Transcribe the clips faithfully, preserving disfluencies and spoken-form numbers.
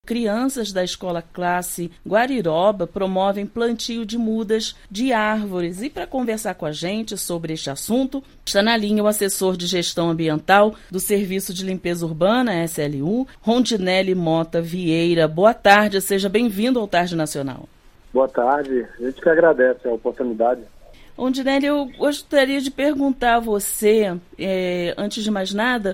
crianças da escola classe Guariroba promovem plantio de mudas de árvores. E para conversar com a gente sobre este assunto, está na linha o assessor de gestão ambiental do Serviço de Limpeza Urbana, S L U, Rondinelli Mota Vieira. Boa tarde, seja bem-vindo ao Tarde Nacional. Boa tarde, a gente que agradece a oportunidade. Rondinelli, eu gostaria de perguntar a você, é, antes de mais nada,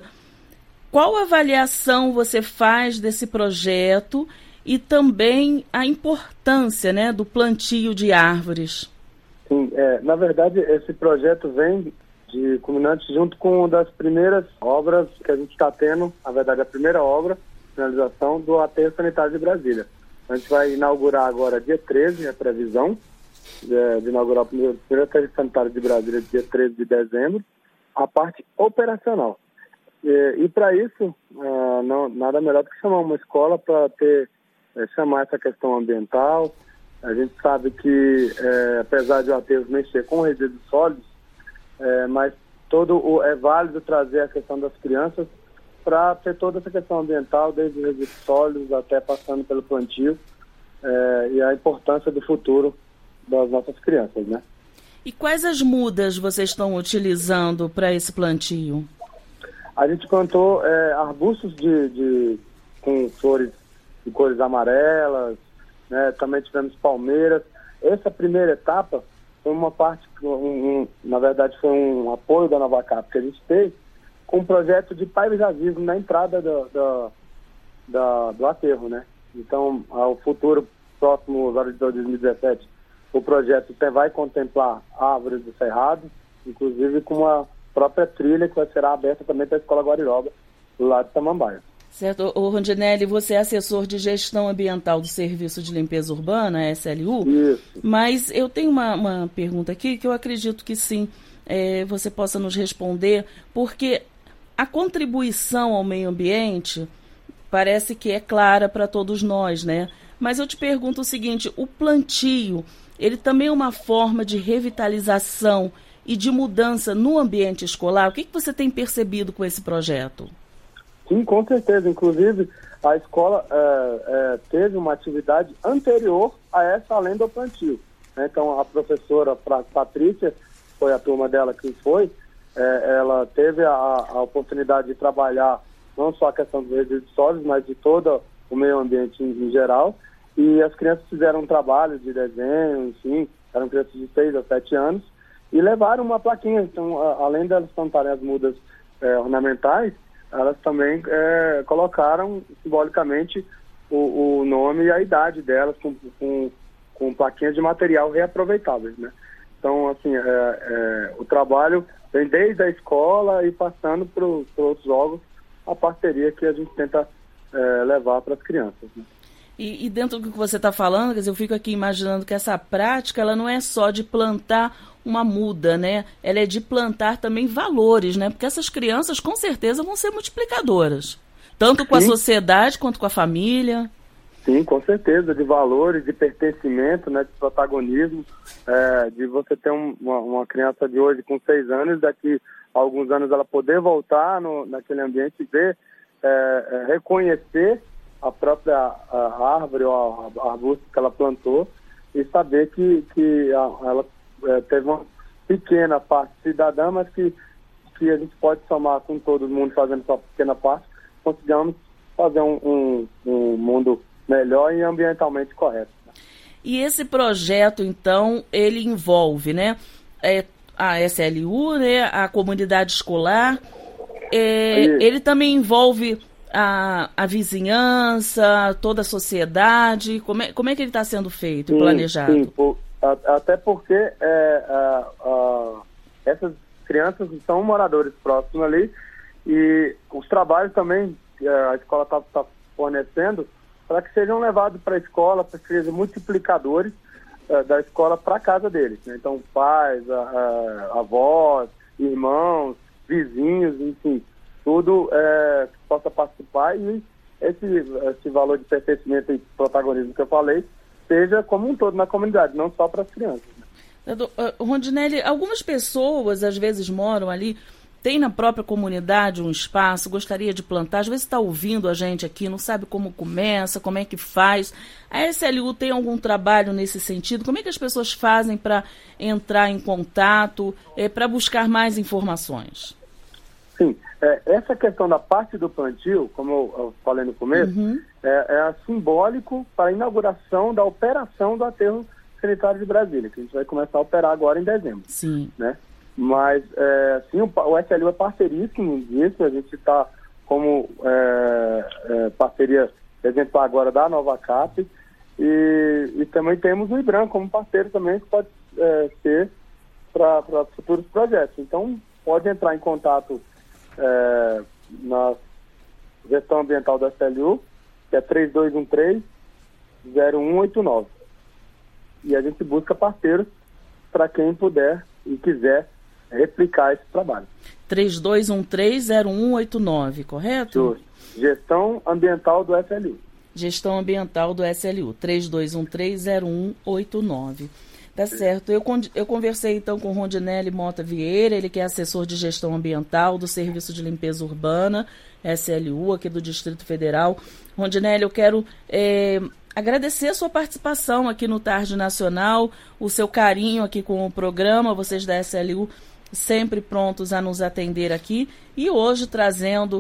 qual avaliação você faz desse projeto e também a importância, né, do plantio de árvores? Sim, é, na verdade, esse projeto vem de culminante junto com uma das primeiras obras que a gente está tendo, na verdade, a primeira obra, finalização do aterro sanitário de Brasília. A gente vai inaugurar agora dia treze, a previsão de, de inaugurar o primeiro, primeiro aterro sanitário de Brasília, dia treze de dezembro, a parte operacional. E, e para isso, é, não, nada melhor do que chamar uma escola para ter, é, chamar essa questão ambiental. A gente sabe que, é, apesar de o aterro mexer com resíduos sólidos, é, mas todo o, é válido trazer a questão das crianças para ter toda essa questão ambiental, desde os resíduos sólidos até passando pelo plantio, é, e a importância do futuro das nossas crianças, né? E quais as mudas vocês estão utilizando para esse plantio? A gente plantou é, arbustos de, de, com flores de cores amarelas, né? Também tivemos palmeiras. Essa primeira etapa foi uma parte, um, um, na verdade foi um apoio da Nova Cap que a gente fez com um projeto de paisagismo na entrada do, do, do, do aterro, né? Então, ao futuro próximo, agora de dois mil e dezessete, o projeto vai contemplar árvores do cerrado, inclusive com uma própria trilha que vai ser aberta também para a Escola Guariroba, do lado de Samambaia. Certo. O Rondinelli, você é assessor de gestão ambiental do Serviço de Limpeza Urbana, S L U? Isso. Mas eu tenho uma, uma pergunta aqui que eu acredito que sim, é, você possa nos responder, porque a contribuição ao meio ambiente parece que é clara para todos nós, né? Mas eu te pergunto o seguinte, o plantio, ele também é uma forma de revitalização e de mudança no ambiente escolar? O que, que você tem percebido com esse projeto? Sim, com certeza. Inclusive, a escola é, é, teve uma atividade anterior a essa, além do plantio. Né? Então, a professora Patrícia, foi a turma dela que foi, é, ela teve a, a oportunidade de trabalhar não só a questão dos resíduos sólidos, mas de todo o meio ambiente em, em geral. E as crianças fizeram um trabalho de desenho, enfim, eram crianças de seis a sete anos, e levaram uma plaquinha. Então, a, além delas plantarem as mudas é, ornamentais, elas também é, colocaram simbolicamente o, o nome e a idade delas com, com, com plaquinhas de material reaproveitáveis, né? Então, assim, é, é, o trabalho vem desde a escola e passando para os outros órgãos, a parceria que a gente tenta é, levar para as crianças, né? E, e dentro do que você está falando, quer dizer, eu fico aqui imaginando que essa prática, ela não é só de plantar uma muda, né? Ela é de plantar também valores, né? Porque essas crianças, com certeza, vão ser multiplicadoras. Tanto com Sim. a sociedade, quanto com a família. Sim, com certeza. De valores, de pertencimento, né? De protagonismo. É, de você ter um, uma, uma criança de hoje com seis anos, daqui a alguns anos ela poder voltar no, naquele ambiente e ver, é, é, reconhecer a própria a árvore ou a, a arbusto que ela plantou e saber que, que a, ela é, teve uma pequena parte cidadã, mas que, que a gente pode somar com todo mundo fazendo sua pequena parte, consigamos fazer um, um, um mundo melhor e ambientalmente correto. E esse projeto, então, ele envolve, né, é, a S L U, né, a comunidade escolar, é, ele também envolve A, a vizinhança, toda a sociedade? Como é, como é que ele está sendo feito e planejado? Sim, por, a, até porque é, a, a, essas crianças são moradores próximos ali e os trabalhos também a escola está tá fornecendo para que sejam levados para a escola, para que sejam multiplicadores é, da escola para a casa deles, né? Então, pais, a, a, avós, irmãos, vizinhos, enfim, tudo é, que possa participar e esse, esse valor de pertencimento e protagonismo que eu falei seja como um todo na comunidade, não só para as crianças. Rondinelli, algumas pessoas às vezes moram ali tem na própria comunidade um espaço, gostaria de plantar, às vezes está ouvindo a gente aqui, não sabe como começa, como é que faz. A S L U tem algum trabalho nesse sentido? Como é que as pessoas fazem para entrar em contato, é, para buscar mais informações? Sim, é, essa questão da parte do plantio, como eu, eu falei no começo, uhum. é, é simbólico para a inauguração da operação do aterro sanitário de Brasília, que a gente vai começar a operar agora em dezembro. Sim. Né? Mas, é, sim, o, o S L U é parceiríssimo disso, a gente está como é, é, parceria exemplar agora da Nova Cap, e, e também temos o IBRAM como parceiro também, que pode é, ser para futuros projetos. Então, pode entrar em contato é, na gestão ambiental da S L U, que é três dois um três, zero um oito nove. E a gente busca parceiros para quem puder e quiser replicar esse trabalho. três dois um três, zero um oito nove, correto? Justo. Gestão ambiental do S L U. Gestão ambiental do S L U, três dois um três, zero um oito nove. Tá certo. Eu, eu conversei então com o Rondinelli Mota Vieira, ele que é assessor de gestão ambiental do Serviço de Limpeza Urbana, S L U, aqui do Distrito Federal. Rondinelli, eu quero é, agradecer a sua participação aqui no Tarde Nacional, o seu carinho aqui com o programa, vocês da S L U sempre prontos a nos atender aqui, e hoje trazendo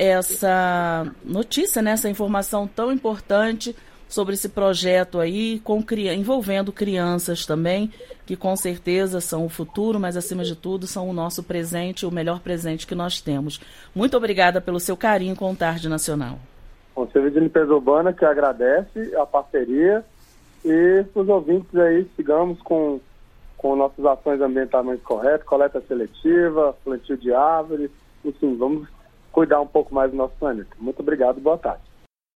essa notícia, né, essa informação tão importante sobre esse projeto aí, com, envolvendo crianças também, que com certeza são o futuro, mas acima de tudo são o nosso presente, o melhor presente que nós temos. Muito obrigada pelo seu carinho com o Tarde Nacional. O Serviço de Limpeza Urbana que agradece a parceria, e os ouvintes aí sigamos com, com nossas ações ambientalmente corretas, coleta seletiva, plantio de árvores, enfim, vamos cuidar um pouco mais do nosso planeta. Muito obrigado, boa tarde.